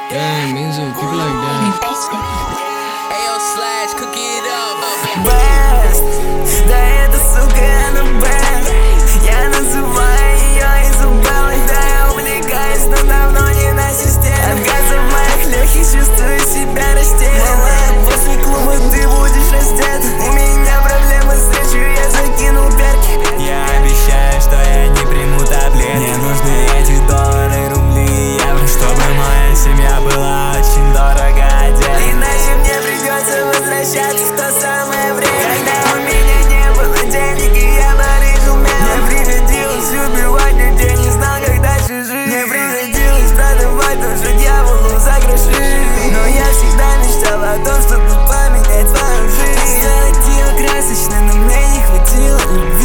Damn, Minzu, keep it like that. Ayo slash, cook it up. Best, да эта сука, она best. Я называю ее Изабеллой. Да, я увлекаюсь, но давно не на системе. От газа в моих легких чувствую себя растерянным. Малая, после клуба ты будешь раздет. У меня проблемы с речью, я закинул перки. Я обещаю, что я не приму таблетки. Мне нужны эти доллары, рубли, евро, чтобы моя семья была очень дорого одета. Иначе мне придется возвращаться в то самое время, когда у меня не было денег и я барыжил мелом. Мне приходилось убивать людей, не знал, как дальше жить. Мне приходилось продавать душу дьяволу за гроши. Но я всегда мечтал о том, чтобы поменять свою жизнь. Стать ее красочной, но мне не хватило любви.